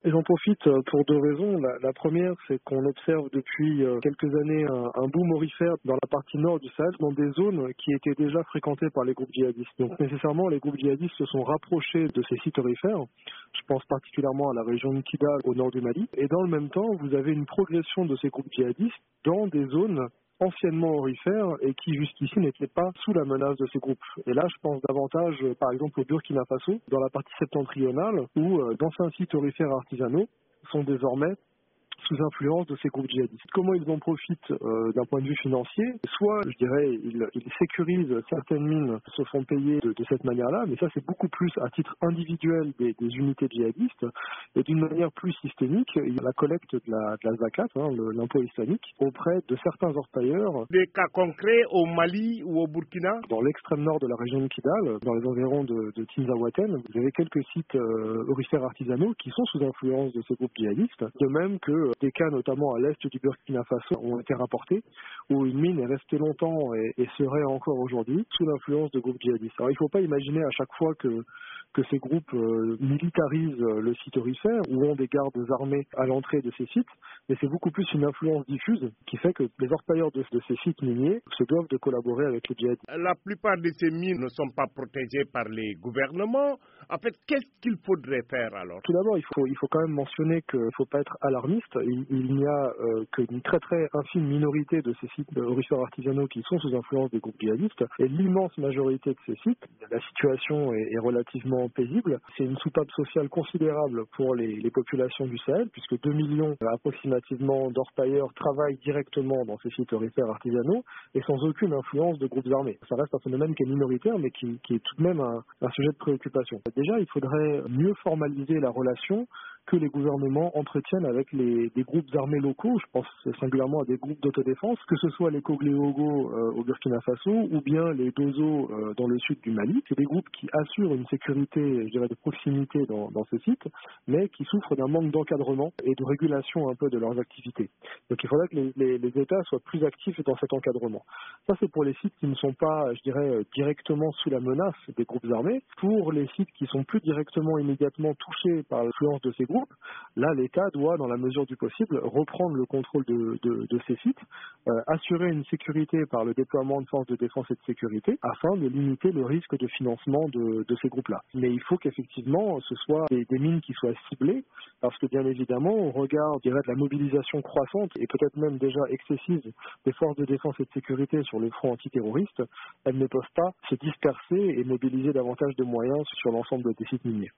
Et j'en profite pour deux raisons. La première, c'est qu'on observe depuis quelques années un boom aurifère dans la partie nord du Sahel, dans des zones qui étaient déjà fréquentées par les groupes djihadistes. Donc nécessairement, les groupes djihadistes se sont rapprochés de ces sites aurifères. Je pense particulièrement à la région de Kidal au nord du Mali. Et dans le même temps, vous avez une progression de ces groupes djihadistes dans des zones anciennement aurifères et qui jusqu'ici n'étaient pas sous la menace de ces groupes. Et là, je pense davantage, par exemple, au Burkina Faso, dans la partie septentrionale, où d'anciens sites aurifères artisanaux sont désormais sous influence de ces groupes djihadistes. Comment ils en profitent d'un point de vue financier? Soit, je dirais, ils sécurisent certaines mines, se font payer de cette manière-là, mais ça c'est beaucoup plus à titre individuel des unités djihadistes, et d'une manière plus systémique, il y a la collecte de la zakat, l'impôt islamique, auprès de certains orpailleurs. Des cas concrets au Mali ou au Burkina? Dans l'extrême nord de la région de Kidal, dans les environs de Tinzaouaten, vous avez quelques sites aurifères artisanaux qui sont sous influence de ces groupes djihadistes, de même que des cas notamment à l'est du Burkina Faso ont été rapportés, où une mine est restée longtemps et serait encore aujourd'hui sous l'influence de groupes djihadistes. Alors il ne faut pas imaginer à chaque fois que ces groupes militarisent le site aurifère ou ont des gardes armés à l'entrée de ces sites, mais c'est beaucoup plus une influence diffuse qui fait que les orpailleurs de ces sites miniers se doivent de collaborer avec les djihadistes. La plupart de ces mines ne sont pas protégées par les gouvernements. En fait, qu'est-ce qu'il faudrait faire alors? Tout d'abord, il faut quand même mentionner qu'il ne faut pas être alarmiste. Il n'y a qu'une très très infime minorité de ces sites aurifères artisanaux qui sont sous influence des groupes djihadistes, et l'immense majorité de ces sites, la situation est relativement paisible. C'est une soupape sociale considérable pour les populations du Sahel, puisque 2 millions approximativement d'orpailleurs travaillent directement dans ces sites aurifères artisanaux et sans aucune influence de groupes armés. Ça reste un phénomène qui est minoritaire, mais qui est tout de même un sujet de préoccupation. Déjà, il faudrait mieux formaliser la relation que les gouvernements entretiennent avec des groupes armés locaux. Je pense singulièrement à des groupes d'autodéfense, que ce soit les Kogléogo au Burkina Faso ou bien les Dozo dans le sud du Mali. C'est des groupes qui assurent une sécurité, je dirais, de proximité dans ces sites, mais qui souffrent d'un manque d'encadrement et de régulation un peu de leurs activités. Donc il faudrait que les États soient plus actifs dans cet encadrement. Ça, c'est pour les sites qui ne sont pas, je dirais, directement sous la menace des groupes armés. Pour les sites qui sont plus directement, immédiatement touchés par l'influence de ces groupes, là, l'État doit, dans la mesure du possible, reprendre le contrôle de ces sites, assurer une sécurité par le déploiement de forces de défense et de sécurité, afin de limiter le risque de financement de ces groupes-là. Mais il faut qu'effectivement, ce soit des mines qui soient ciblées, parce que bien évidemment, au regard, je dirais, de la mobilisation croissante et peut-être même déjà excessive des forces de défense et de sécurité sur le front antiterroriste, elles ne peuvent pas se disperser et mobiliser davantage de moyens sur l'ensemble des sites miniers.